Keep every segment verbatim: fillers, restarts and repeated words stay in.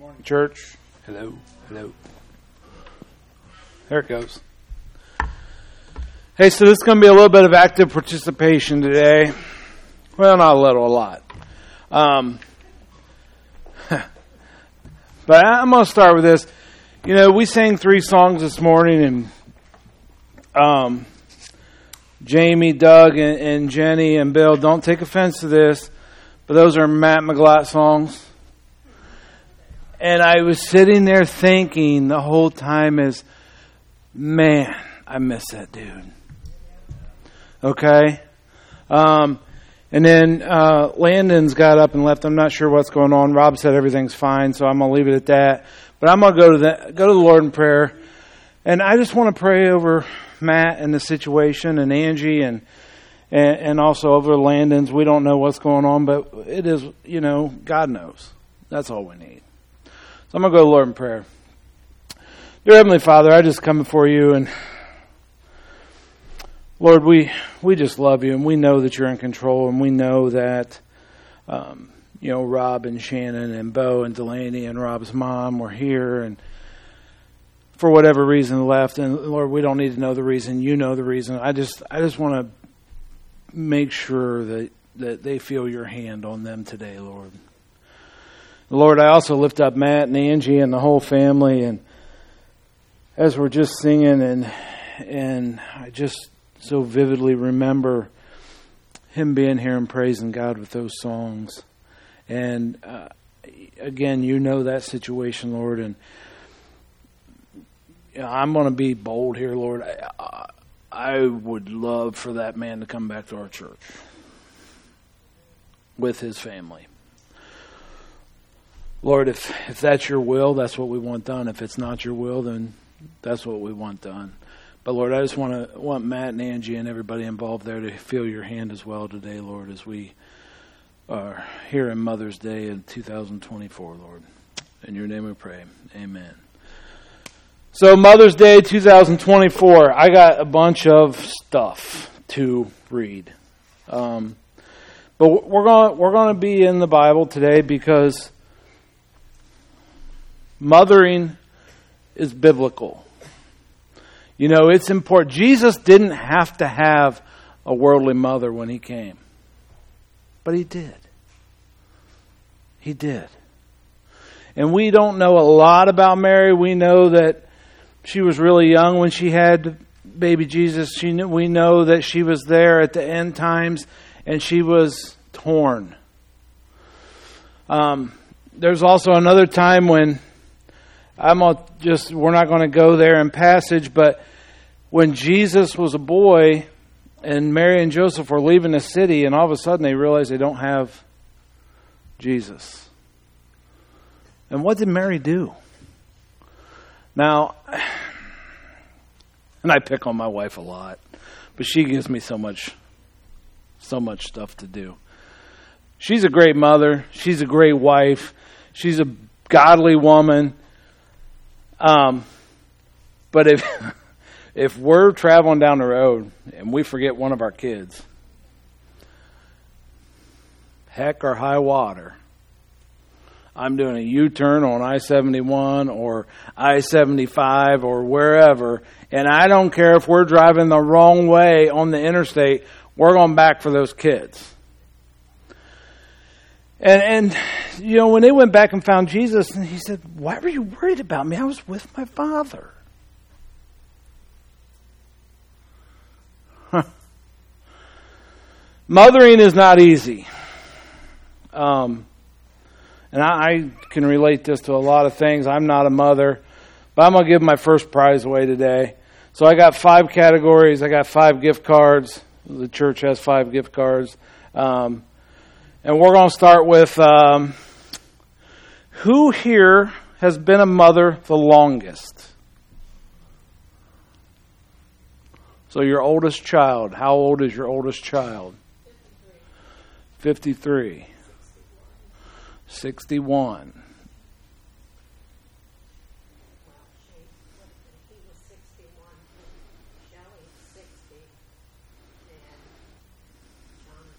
morning, church. Hello, hello. There it goes. Hey, so this is going to be a little bit of active participation today. Well, not a little, a lot. Um, but I'm going to start with this. You know, we sang three songs this morning, and um, Jamie, Doug, and, and Jenny, and Bill, don't take offense to this, but those are Matt McGlott songs. And I was sitting there thinking the whole time is, man, I miss that dude. Okay? Um, and then uh, Landon's got up and left. I'm not sure what's going on. Rob said everything's fine, so I'm going to leave it at that. But I'm going to go to the, go to the Lord in prayer. And I just want to pray over Matt and the situation and Angie and, and, and also over Landon's. We don't know what's going on, but it is, you know, God knows. That's all we need. So I'm going to go to the Lord in prayer. Dear Heavenly Father, I just come before you, and Lord, we we just love you, and we know that you're in control, and we know that, um, you know, Rob and Shannon and Bo and Delaney and Rob's mom were here, and for whatever reason left, and Lord, we don't need to know the reason. You know the reason. I just I just want to make sure that, that they feel your hand on them today, Lord. Lord, I also lift up Matt and Angie and the whole family, and as we're just singing, and and I just so vividly remember him being here and praising God with those songs. And uh, again, you know that situation, Lord, and you know, I'm going to be bold here, Lord. I, I would love for that man to come back to our church with his family. Lord, if, if that's your will, that's what we want done. If it's not your will, then that's what we want done. But Lord, I just want to want Matt and Angie and everybody involved there to feel your hand as well today, Lord, as we are here in Mother's Day in two thousand twenty-four, Lord. In your name we pray. Amen. So Mother's Day two thousand twenty-four, I got a bunch of stuff to read. Um, but we're going we're going to be in the Bible today because mothering is biblical. You know, it's important. Jesus didn't have to have a worldly mother when he came. But he did. He did. And we don't know a lot about Mary. We know that she was really young when she had baby Jesus. She knew, we know that she was there at the end times and she was torn. Um, there's also another time when I'm just, we're not going to go there in passage, but when Jesus was a boy and Mary and Joseph were leaving the city, and all of a sudden they realize they don't have Jesus. And what did Mary do? Now, and I pick on my wife a lot, but she gives me so much, so much stuff to do. She's a great mother. She's a great wife. She's a godly woman. Um, but if if we're traveling down the road and we forget one of our kids, heck or high water, I'm doing a U-turn on I seventy-one or I seventy-five or wherever, and I don't care if we're driving the wrong way on the interstate, we're going back for those kids. And, and, you know, when they went back and found Jesus, and he said, why were you worried about me? I was with my Father. Huh. Mothering is not easy. Um, and I, I can relate this to a lot of things. I'm not a mother, but I'm going to give my first prize away today. So I got five categories. I got five gift cards. The church has five gift cards. Um, And we're going to start with, um, who here has been a mother the longest? So your oldest child, how old is your oldest child? fifty-three. sixty-one.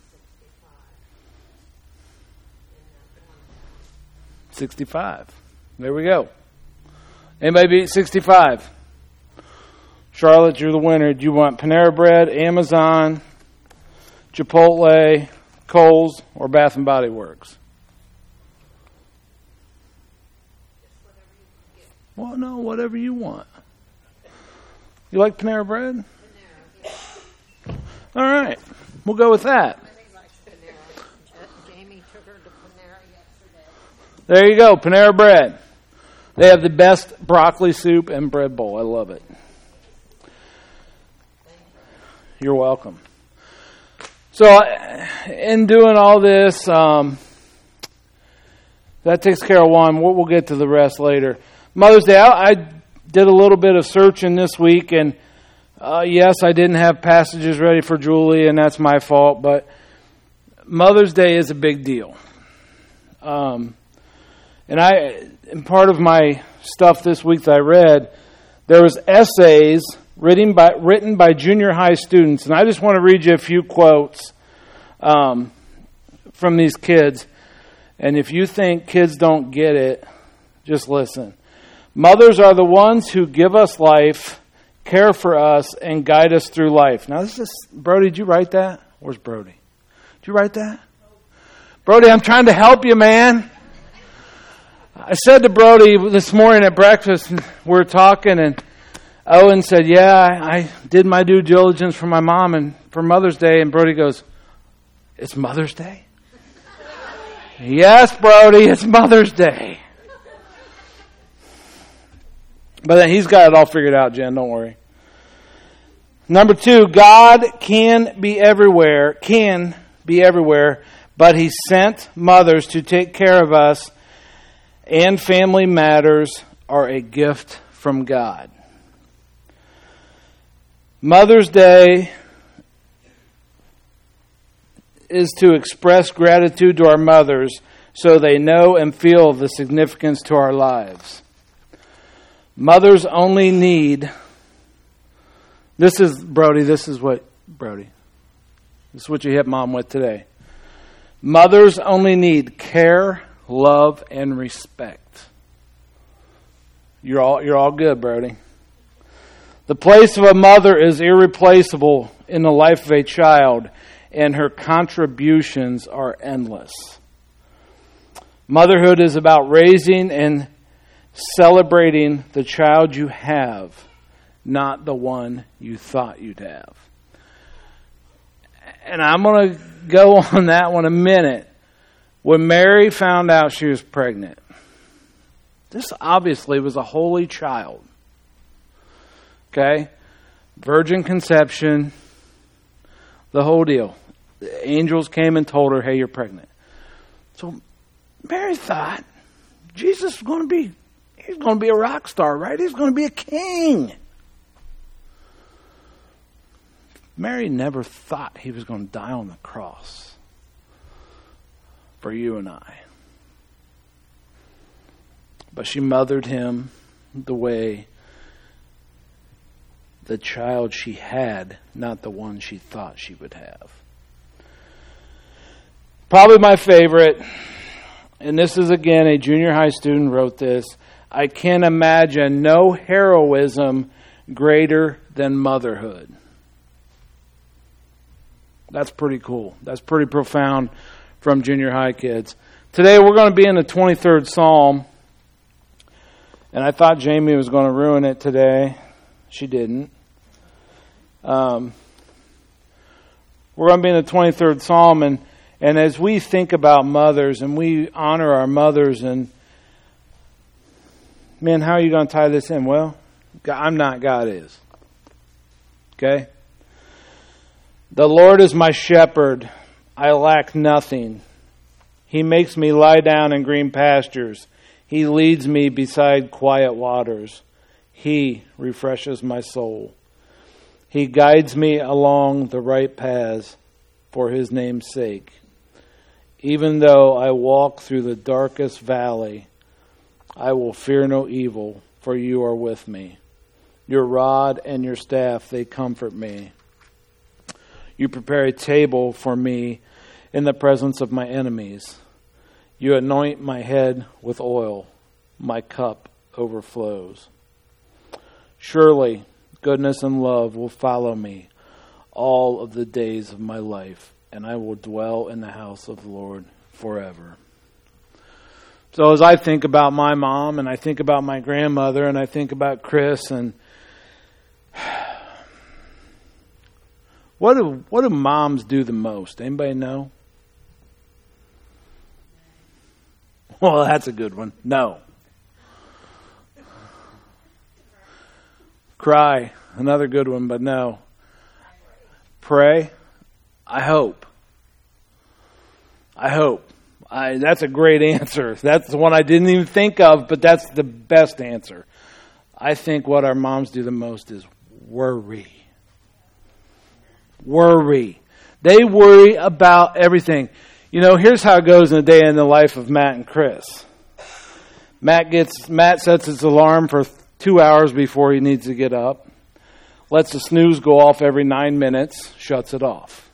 sixty-five. There we go. Anybody beat sixty-five? Charlotte, you're the winner. Do you want Panera Bread, Amazon, Chipotle, Kohl's, or Bath and Body Works? Well, no, whatever you want. You like Panera Bread? Panera. All right. We'll go with that. Jamie took her to Panera yesterday. There you go, Panera Bread. They have the best broccoli soup and bread bowl. I love it. You're welcome. So, in doing all this, um, that takes care of one. We'll, we'll get to the rest later. Mother's Day, I, I did a little bit of searching this week, and uh, yes, I didn't have passages ready for Julie, and that's my fault, but Mother's Day is a big deal. Um, and I, in part of my stuff this week that I read, there was essays written by written by junior high students, and I just want to read you a few quotes um, from these kids. And if you think kids don't get it, just listen. Mothers are the ones who give us life, care for us, and guide us through life. Now, this is Brody. Did you write that? Where's Brody? Did you write that? Brody, I'm trying to help you, man. I said to Brody this morning at breakfast, we were talking, and Owen said, yeah, I, I did my due diligence for my mom and for Mother's Day. And Brody goes, it's Mother's Day? Yes, Brody, it's Mother's Day. But then he's got it all figured out, Jen, don't worry. Number two, God can be everywhere, can be everywhere, but He sent mothers to take care of us, and family matters are a gift from God. Mother's Day is to express gratitude to our mothers so they know and feel the significance to our lives. Mothers only need, this is, Brody, this is what, Brody, this is what you hit Mom with today. Mothers only need care, love, and respect. You're all, you're all good, Brody. The place of a mother is irreplaceable in the life of a child, and her contributions are endless. Motherhood is about raising and celebrating the child you have, not the one you thought you'd have. And I'm going to go on that one a minute. When Mary found out she was pregnant, this obviously was a holy child. Okay? Virgin conception, the whole deal. The angels came and told her, hey, you're pregnant. So Mary thought Jesus was going to be, he's going to be a rock star, right? He's going to be a king. Mary never thought he was going to die on the cross for you and I. But she mothered him the way the child she had, not the one she thought she would have. Probably my favorite, and this is again a junior high student wrote this, I can imagine no heroism greater than motherhood. That's pretty cool. That's pretty profound from junior high kids. Today we're going to be in the twenty-third Psalm, and I thought Jamie was going to ruin it today. She didn't. Um, we're going to be in the twenty-third Psalm, and, and as we think about mothers and we honor our mothers, and man, how are you going to tie this in? Well, I'm not, God is. Okay? The Lord is my shepherd. I lack nothing. He makes me lie down in green pastures. He leads me beside quiet waters. He refreshes my soul. He guides me along the right paths for His name's sake. Even though I walk through the darkest valley, I will fear no evil, for you are with me. Your rod and your staff, they comfort me. You prepare a table for me in the presence of my enemies. You anoint my head with oil. my cup overflows. Surely goodness and love will follow me all of the days of my life, and I will dwell in the house of the Lord forever. So as I think about my mom, and I think about my grandmother, and I think about Chris, and what do what do moms do the most? Anybody know? Well, that's a good one. No. Cry. Another good one, but no. Pray. I hope. I hope. I, that's a great answer. That's the one I didn't even think of, but that's the best answer. I think what our moms do the most is worry. Worry. They worry about everything. You know, here's how it goes in a day in the life of Matt and Chris. Matt gets Matt sets his alarm for two hours before he needs to get up. Lets the snooze go off every nine minutes. Shuts it off.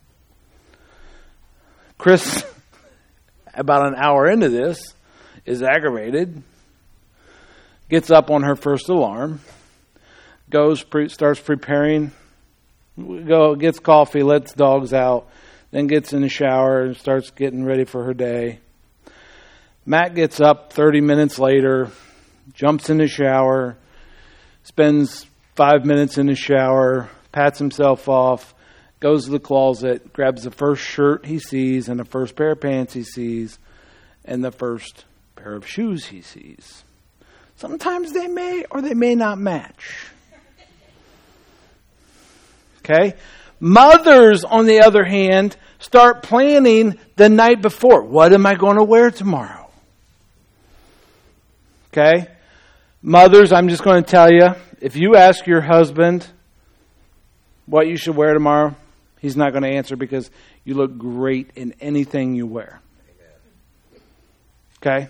Chris, about an hour into this, is aggravated. Gets up on her first alarm. Goes, pre- starts preparing. Go gets coffee, lets dogs out. Then gets in the shower and starts getting ready for her day. Matt gets up thirty minutes later, jumps in the shower, spends five minutes in the shower, pats himself off, goes to the closet, grabs the first shirt he sees and the first pair of pants he sees and the first pair of shoes he sees. Sometimes they may or they may not match. Okay? Mothers, on the other hand, start planning the night before. What am I going to wear tomorrow? Okay? Mothers, I'm just going to tell you, if you ask your husband what you should wear tomorrow, he's not going to answer because you look great in anything you wear. Okay?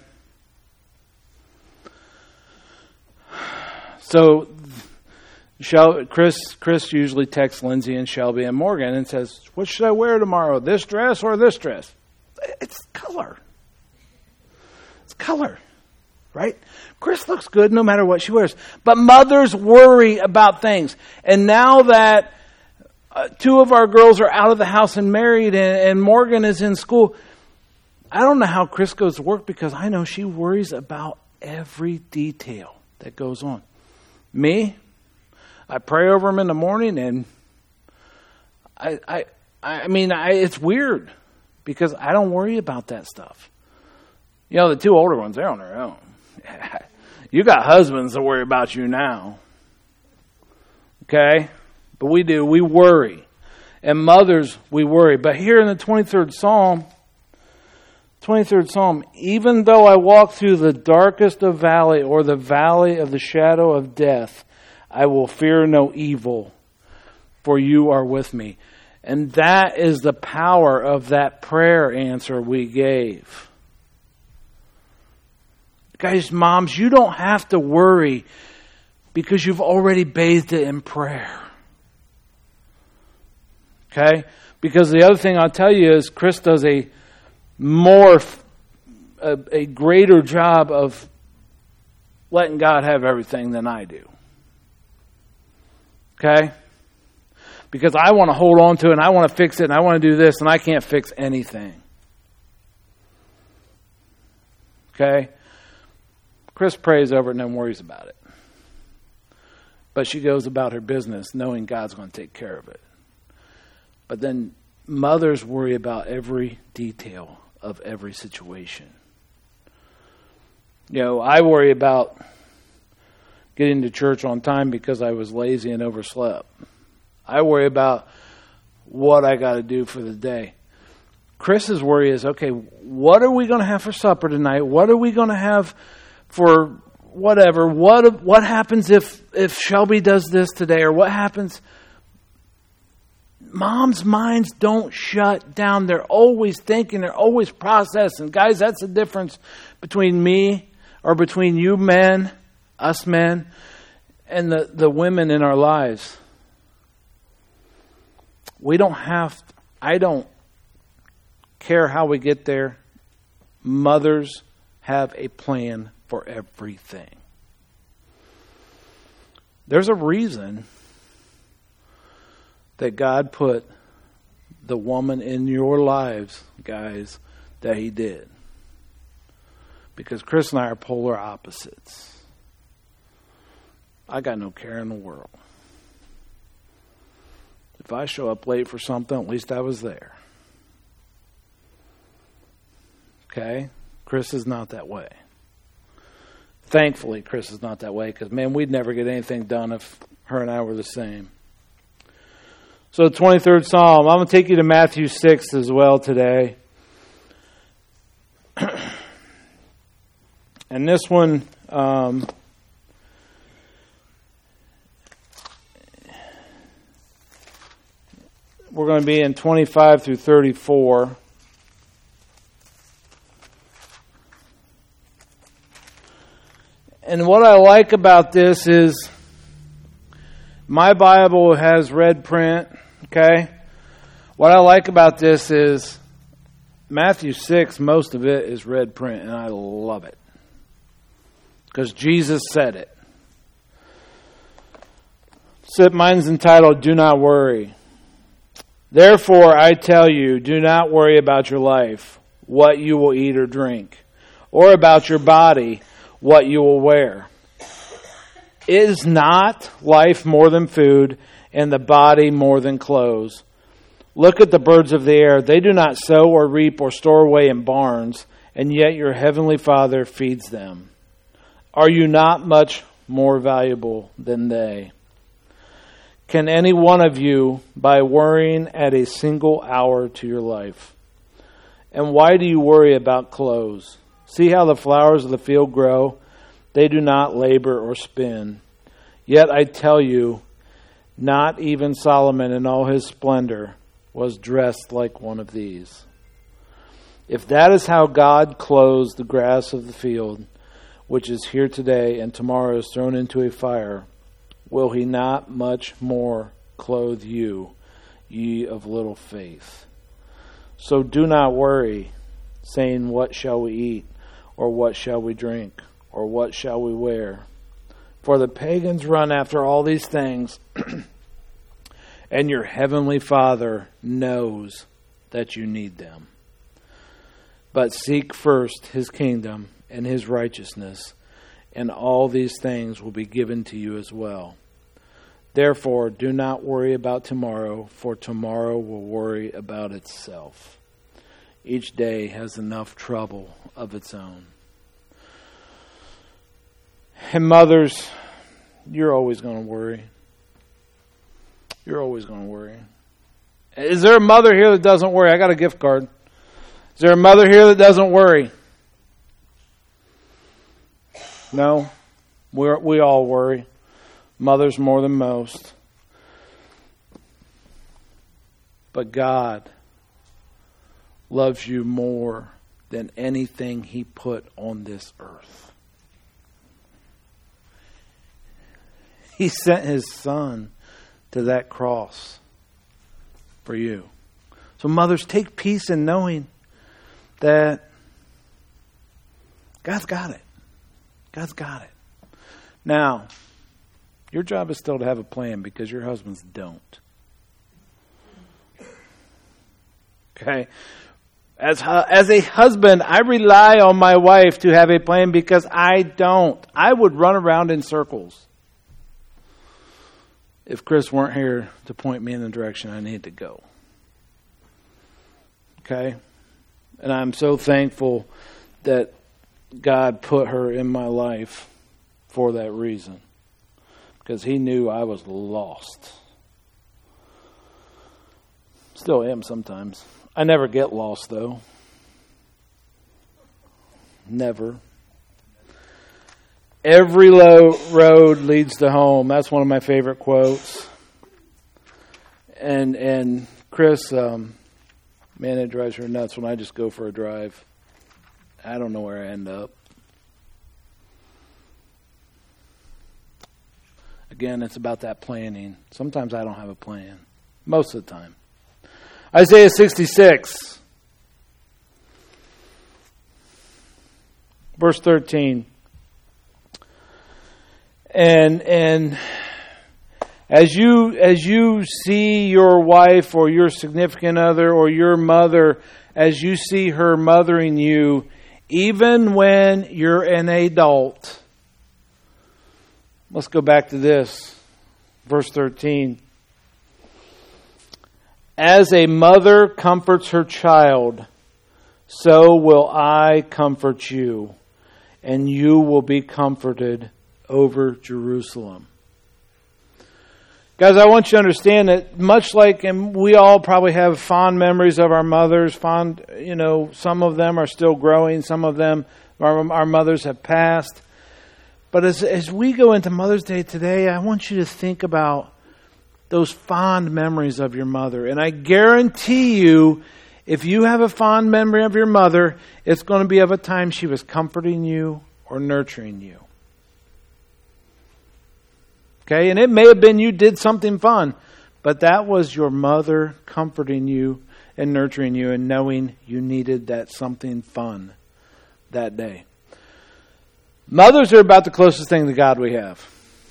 So, Shel- Chris Chris usually texts Lindsay and Shelby and Morgan and says, what should I wear tomorrow? This dress or this dress? It's color. It's color. Right? Chris looks good no matter what she wears. But mothers worry about things. And now that uh, two of our girls are out of the house and married and, and Morgan is in school, I don't know how Chris goes to work because I know she worries about every detail that goes on. Me, I pray over them in the morning and I I, I mean, I, it's weird because I don't worry about that stuff. You know, the two older ones, they're on their own. You got husbands that worry about you now. Okay? But we do. We worry. And mothers, we worry. But here in the twenty-third Psalm, twenty-third Psalm, even though I walk through the darkest of valley or the valley of the shadow of death, I will fear no evil, for you are with me. And that is the power of that prayer answer we gave. Guys, moms, you don't have to worry because you've already bathed it in prayer. Okay? Because the other thing I'll tell you is Chris does a more, a, a greater job of letting God have everything than I do. Okay? Because I want to hold on to it and I want to fix it and I want to do this and I can't fix anything. Okay? Chris prays over it and then worries about it. But she goes about her business knowing God's going to take care of it. But then mothers worry about every detail of every situation. You know, I worry about getting to church on time because I was lazy and overslept. I worry about what I got to do for the day. Chris's worry is, okay, what are we going to have for supper tonight? What are we going to have for whatever? What what happens if, if Shelby does this today? Or what happens? Moms' minds don't shut down. They're always thinking. They're always processing. Guys, that's the difference between me or between you men, us men, and the, the women in our lives. We don't have, I don't care how we get there. Mothers have a plan for everything. There's a reason that God put the woman in your lives, guys, that he did. Because Chris and I are polar opposites. I got no care in the world. If I show up late for something, at least I was there. Okay? Chris is not that way. Thankfully, Chris is not that way because, man, we'd never get anything done if her and I were the same. So, the twenty-third Psalm. I'm going to take you to Matthew six as well today. And this one, um, we're going to be in twenty-five through thirty-four. And what I like about this is my Bible has red print, okay? What I like about this is Matthew six, most of it is red print, and I love it. Because Jesus said it. So mine's entitled, Do Not Worry. Therefore, I tell you, do not worry about your life, what you will eat or drink, or about your body, what you will wear. Is not life more than food, and the body more than clothes? Look at the birds of the air. They do not sow or reap or store away in barns, and yet your heavenly Father feeds them. Are you not much more valuable than they? Can any one of you, by worrying, add a single hour to your life? And why do you worry about clothes? See how the flowers of the field grow? They do not labor or spin. Yet I tell you, not even Solomon in all his splendor was dressed like one of these. If that is how God clothes the grass of the field, which is here today and tomorrow is thrown into a fire, will he not much more clothe you, ye of little faith? So do not worry, saying, what shall we eat, or what shall we drink, or what shall we wear? For the pagans run after all these things, and your heavenly Father knows that you need them. But seek first his kingdom and his righteousness, and all these things will be given to you as well. Therefore, do not worry about tomorrow, for tomorrow will worry about itself. Each day has enough trouble of its own. And mothers, you're always going to worry. You're always going to worry. Is there a mother here that doesn't worry? I got a gift card. Is there a mother here that doesn't worry? No? We're, we all worry. Mothers more than most. But God loves you more than anything he put on this earth. He sent his son to that cross for you. So mothers, take peace in knowing that God's got it. God's got it. Now, your job is still to have a plan because your husbands don't. Okay? As, as a husband, I rely on my wife to have a plan because I don't. I would run around in circles if Chris weren't here to point me in the direction I need to go. Okay? And I'm so thankful that God put her in my life for that reason. Because he knew I was lost. Still am sometimes. I never get lost, though. Never. Every low road leads to home. That's one of my favorite quotes. And and Chris, um, man, it drives her nuts when I just go for a drive. I don't know where I end up. Again, it's about that planning. Sometimes I don't have a plan. Most of the time. Isaiah sixty-six. Verse thirteen. And and as you as you see your wife or your significant other or your mother, as you see her mothering you, even when you're an adult. Let's go back to this. Verse thirteen. As a mother comforts her child, so will I comfort you, and you will be comforted over Jerusalem. Guys, I want you to understand that much like, and we all probably have fond memories of our mothers, fond, you know, some of them are still growing, some of them, our, our mothers have passed. But as, as we go into Mother's Day today, I want you to think about those fond memories of your mother. And I guarantee you, if you have a fond memory of your mother, it's going to be of a time she was comforting you or nurturing you. Okay, and it may have been you did something fun, but that was your mother comforting you and nurturing you and knowing you needed that something fun that day. Mothers are about the closest thing to God we have.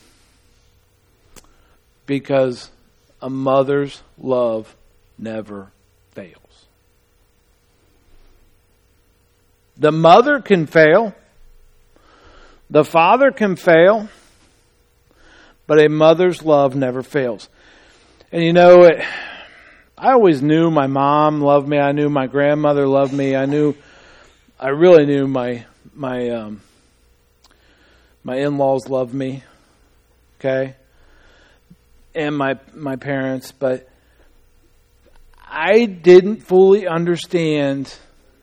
Because a mother's love never fails. The mother can fail. The father can fail. But a mother's love never fails. And you know, it, I always knew my mom loved me. I knew my grandmother loved me. I knew, I really knew my my um, my in-laws loved me. Okay, and my my parents. But I didn't fully understand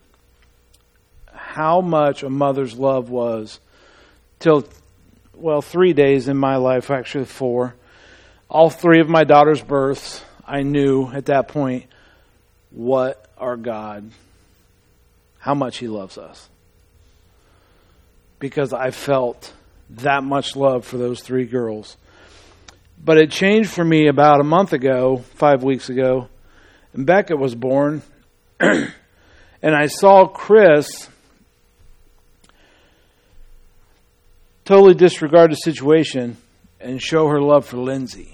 how much a mother's love was till. Well, three days in my life, actually four. All three of my daughter's births, I knew at that point what our God, how much He loves us. Because I felt that much love for those three girls. But it changed for me about a month ago, five weeks ago, and Becca was born. And I saw Chris totally disregard the situation and show her love for Lindsay.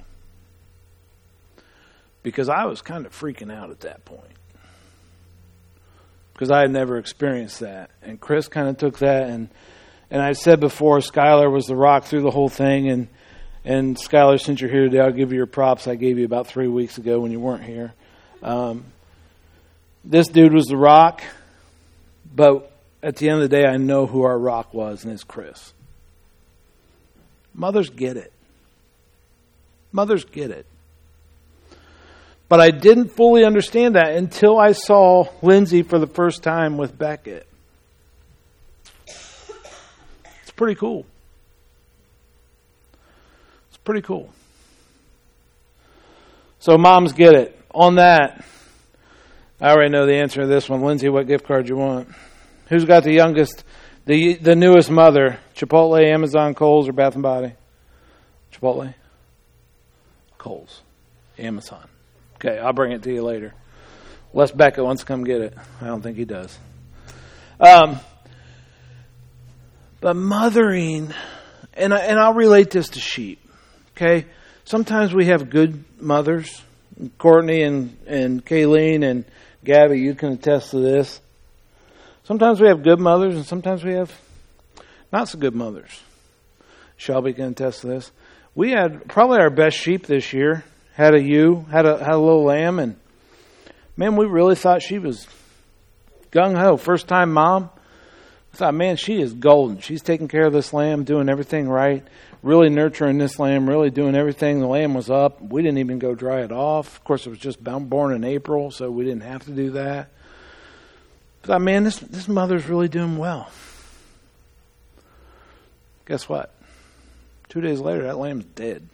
Because I was kind of freaking out at that point. Because I had never experienced that. And Chris kind of took that. And and I said before, Skylar was the rock through the whole thing. And, and Skylar, since you're here today, I'll give you your props I gave you about three weeks ago when you weren't here. Um, this dude was the rock. But at the end of the day, I know who our rock was, and it's Chris. Mothers get it. Mothers get it. But I didn't fully understand that until I saw Lindsay for the first time with Beckett. It's pretty cool. It's pretty cool. So moms get it. On that, I already know the answer to this one. Lindsay, what gift card you want? Who's got the youngest? The the newest mother, Chipotle, Amazon, Kohl's, or Bath and Body? Chipotle? Kohl's. Amazon. Okay, I'll bring it to you later. Unless Becca wants to come get it. I don't think he does. Um, but mothering, and, I, and I'll relate this to sheep. Okay? Sometimes we have good mothers. Courtney and, and Kayleen and Gabby, you can attest to this. Sometimes we have good mothers, and sometimes we have not so good mothers. Shelby can attest to this. We had probably our best sheep this year. Had a ewe, had a had a little lamb, and man, we really thought she was gung ho. First time mom. I thought, man, she is golden. She's taking care of this lamb, doing everything right, really nurturing this lamb, really doing everything. The lamb was up. We didn't even go dry it off. Of course, it was just born in April, so we didn't have to do that. I thought, man, this, this mother's really doing well. Guess what? Two days later, that lamb's dead.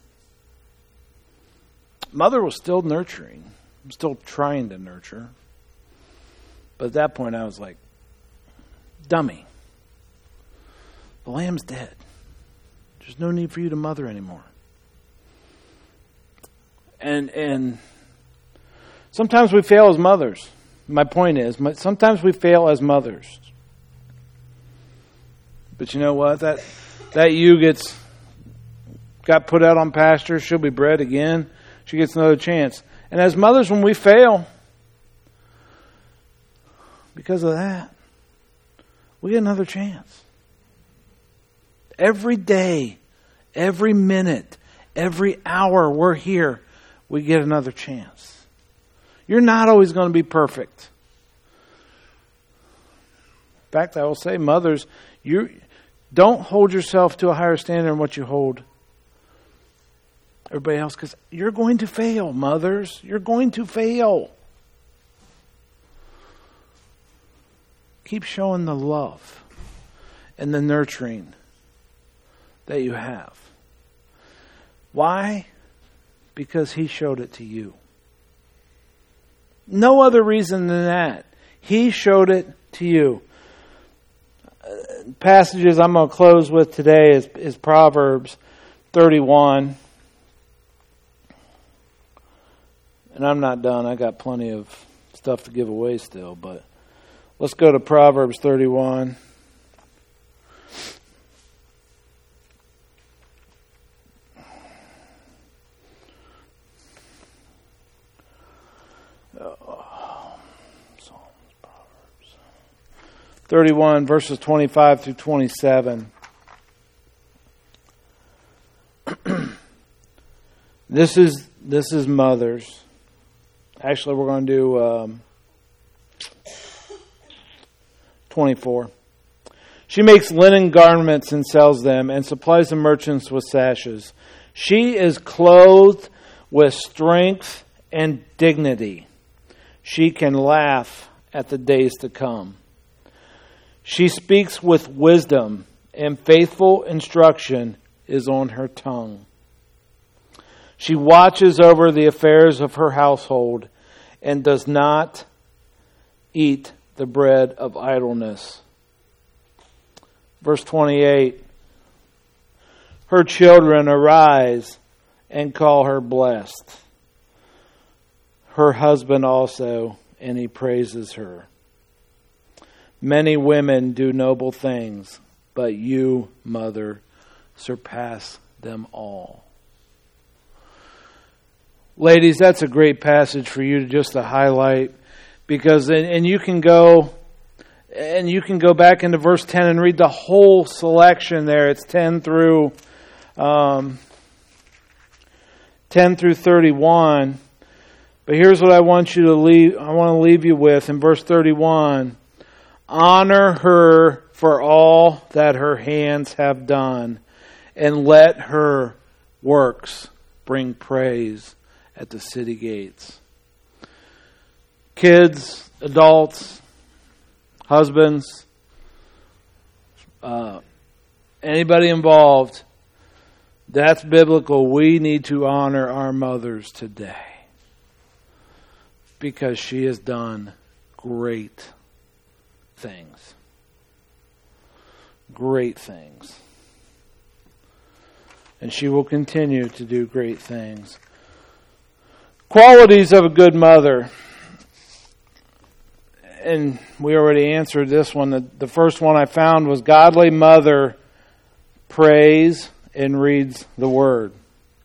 Mother was still nurturing. I'm still trying to nurture. But at that point, I was like, dummy. The lamb's dead. There's no need for you to mother anymore. And and sometimes we fail as mothers. My point is, sometimes we fail as mothers. But you know what? That that ewe gets got put out on pasture, she'll be bred again. She gets another chance. And as mothers, when we fail, because of that, we get another chance. Every day, every minute, every hour we're here, we get another chance. You're not always going to be perfect. In fact, I will say, mothers, you don't hold yourself to a higher standard than what you hold everybody else, because you're going to fail, mothers. You're going to fail. Keep showing the love and the nurturing that you have. Why? Because He showed it to you. No other reason than that. He showed it to you. Uh, passages I'm going to close with today is, is Proverbs thirty-one. And I'm not done. I got plenty of stuff to give away still, but let's go to Proverbs thirty-one. Oh, Psalms, Proverbs. thirty-one, verses twenty-five through twenty-seven. This is this is mothers. Actually, we're going to do um, twenty-four. She makes linen garments and sells them, and supplies the merchants with sashes. She is clothed with strength and dignity. She can laugh at the days to come. She speaks with wisdom, and faithful instruction is on her tongue. She watches over the affairs of her household and does not eat the bread of idleness. Verse twenty-eight. Her children arise and call her blessed. Her husband also, and he praises her. Many women do noble things, but you, mother, surpass them all. Ladies, that's a great passage for you to just to highlight, because and, and you can go and you can go back into verse ten and read the whole selection there. It's ten through um, ten through thirty-one. But here's what I want you to leave. I want to leave you with in verse thirty-one. Honor her for all that her hands have done, and let her works bring praise at the city gates. Kids, adults, husbands, uh, anybody involved, that's biblical. We need to honor our mothers today, because she has done great things. Great things. And she will continue to do great things. Qualities of a good mother. And we already answered this one. The, the first one I found was godly mother prays and reads the Word.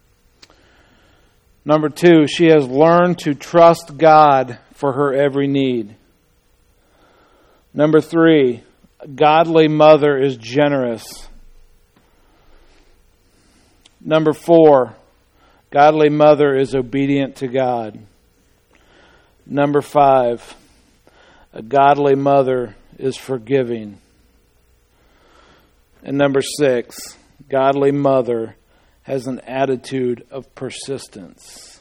Number two, she has learned to trust God for her every need. Number three, a godly mother is generous. Number four, godly mother is obedient to God. Number five, a godly mother is forgiving. And number six, godly mother has an attitude of persistence.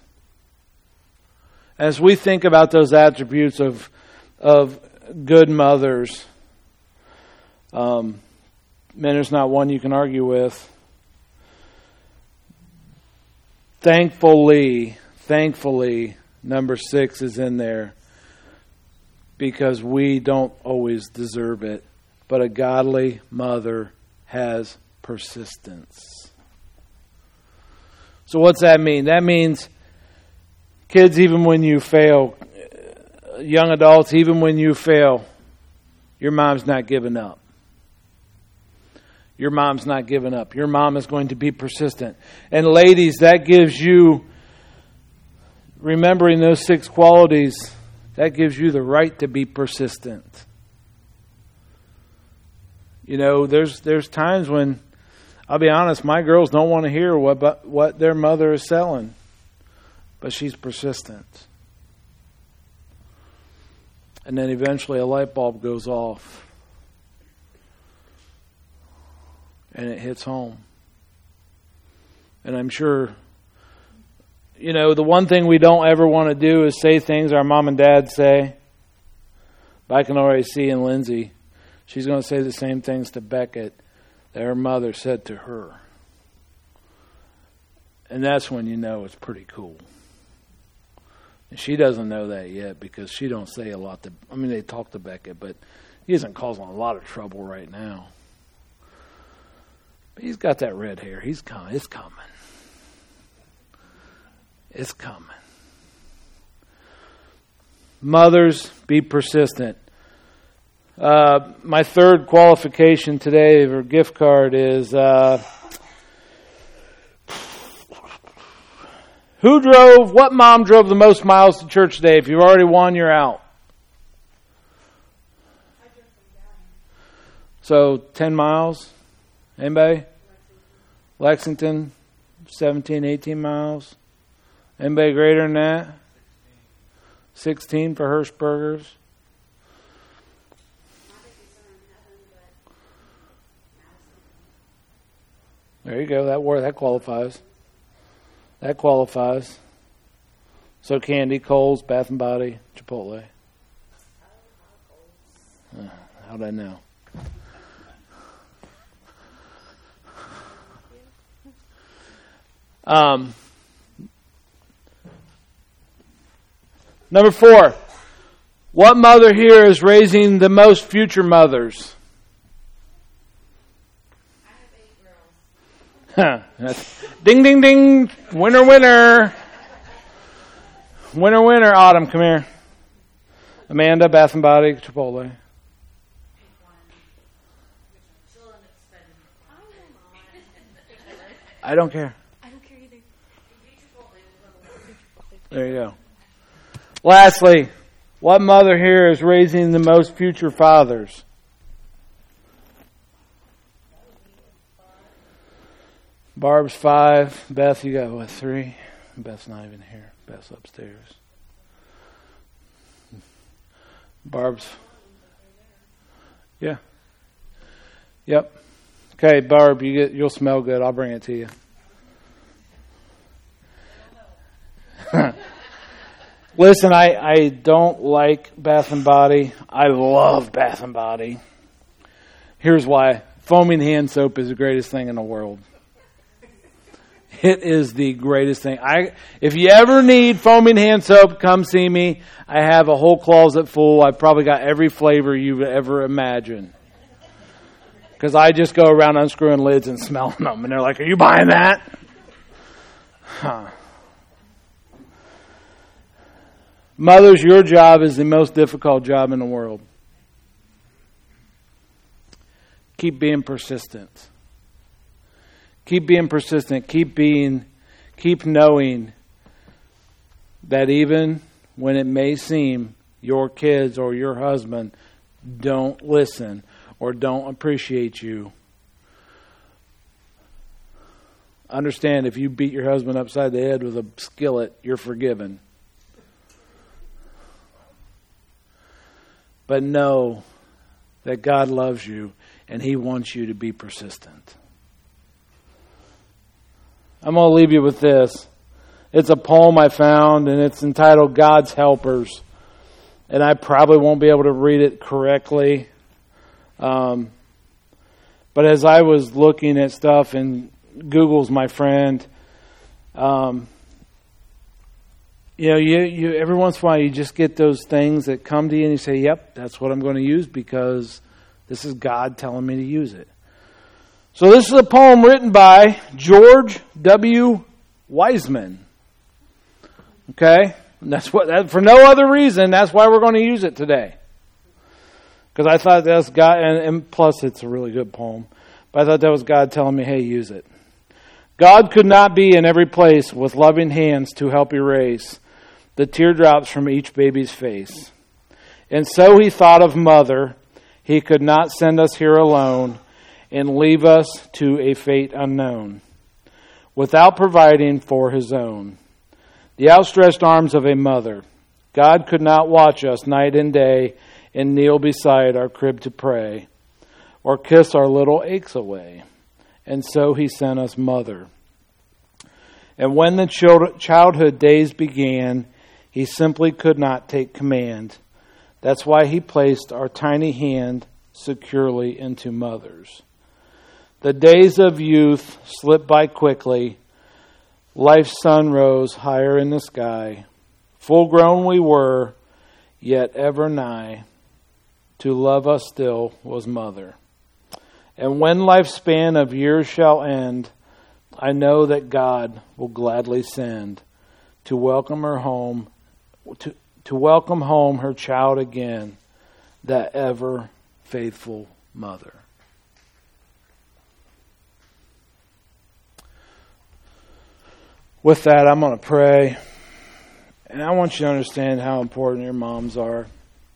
As we think about those attributes of of good mothers, um, man, there's not one you can argue with. Thankfully, thankfully, number six is in there, because we don't always deserve it. But a godly mother has persistence. So what's that mean? That means, kids, even when you fail, young adults, even when you fail, your mom's not giving up. Your mom's not giving up. Your mom is going to be persistent. And ladies, that gives you, remembering those six qualities, that gives you the right to be persistent. You know, there's there's times when, I'll be honest, my girls don't want to hear what what their mother is selling. But she's persistent. And then eventually a light bulb goes off. And it hits home. And I'm sure, you know, the one thing we don't ever want to do is say things our mom and dad say. But I can already see in Lindsay, she's going to say the same things to Beckett that her mother said to her. And that's when you know it's pretty cool. And she doesn't know that yet because she don't say a lot to, I mean, they talk to Beckett, but he isn't causing a lot of trouble right now. But he's got that red hair. He's coming. It's coming. It's coming. Mothers, be persistent. Uh, my third qualification today for gift card is uh, who drove, what mom drove the most miles to church today? If you've already won, you're out. So ten miles. Anybody? Lexington, seventeen, eighteen miles. Anybody greater than that? sixteen for Hirschbergers. There you go. That word that qualifies. That qualifies. So Candy, Kohl's, Bath and Body, Chipotle. Uh, how'd I know? Um, number four. What mother here is raising the most future mothers? Huh. That's, ding, ding, ding. Winner, winner. Winner, winner. Autumn, come here. Amanda, Bath and Body, Chipotle. I don't care. I don't care either. There you go. Lastly, what mother here is raising the most future fathers? Barb's five. Beth, you got what, three? Beth's not even here. Beth's upstairs. Barb's. Yeah. Yep. Okay, Barb, you get. You'll smell good. I'll bring it to you. Listen, I, I don't like Bath and Body. I love Bath and Body. Here's why. Foaming hand soap is the greatest thing in the world. It is the greatest thing. I if you ever need foaming hand soap, come see me. I have a whole closet full. I've probably got every flavor you've ever imagined. Because I just go around unscrewing lids and smelling them. And they're like, are you buying that? Huh. Mothers, your job is the most difficult job in the world. Keep being persistent. Keep being persistent. Keep being, keep knowing that even when it may seem your kids or your husband don't listen or don't appreciate you, understand if you beat your husband upside the head with a skillet, you're forgiven. But know that God loves you and He wants you to be persistent. I'm going to leave you with this. It's a poem I found, and it's entitled God's Helpers. And I probably won't be able to read it correctly. Um, but as I was looking at stuff, and Google's my friend, um, you know, you, you every once in a while you just get those things that come to you and you say, yep, that's what I'm going to use because this is God telling me to use it. So this is a poem written by George W. Wiseman. Okay? And that's what that, for no other reason, that's why we're going to use it today. Because I thought that's God, and, and plus it's a really good poem. But I thought that was God telling me, hey, use it. God could not be in every place with loving hands to help erase the teardrops from each baby's face. And so he thought of Mother. He could not send us here alone and leave us to a fate unknown without providing for his own. The outstretched arms of a mother. God could not watch us night and day and kneel beside our crib to pray or kiss our little aches away. And so he sent us Mother. And when the childhood days began, he simply could not take command. That's why he placed our tiny hand securely into Mother's. The days of youth slipped by quickly. Life's sun rose higher in the sky. Full grown we were, yet ever nigh. To love us still was Mother. And when life's span of years shall end, I know that God will gladly send to welcome her home, to, to welcome home her child again, that ever faithful mother. With that, I'm going to pray. And I want you to understand how important your moms are.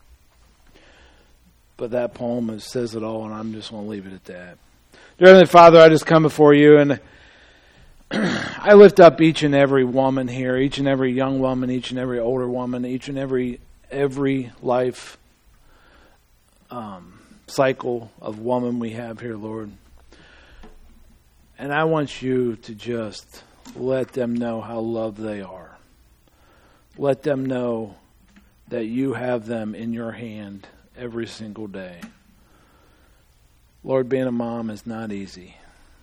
But that poem is, says it all, and I'm just going to leave it at that. Dear Heavenly Father, I just come before you, and I lift up each and every woman here, each and every young woman, each and every older woman, each and every every life um, cycle of woman we have here, Lord. And I want you to just let them know how loved they are. Let them know that you have them in your hand every single day. Lord, being a mom is not easy.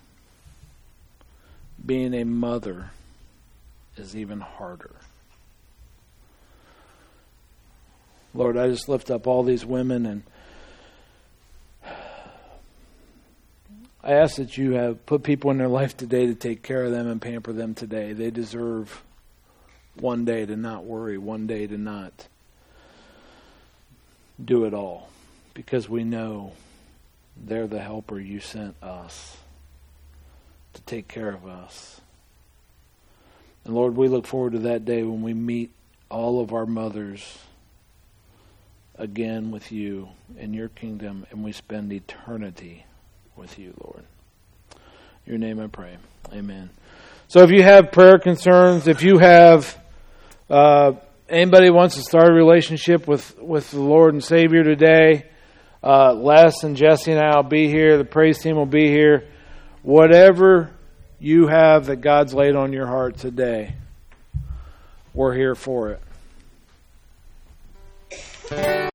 Being a mother is even harder. Lord, I just lift up all these women, and I ask that you have put people in their life today to take care of them and pamper them today. They deserve one day to not worry, one day to not do it all, because we know they're the helper you sent us to take care of us. And Lord, we look forward to that day when we meet all of our mothers again with you in your kingdom, and we spend eternity with you, Lord. In your name I pray. Amen. So if you have prayer concerns, if you have uh, anybody wants to start a relationship with, with the Lord and Savior today, uh, Les and Jesse and I will be here. The praise team will be here. Whatever you have that God's laid on your heart today, we're here for it.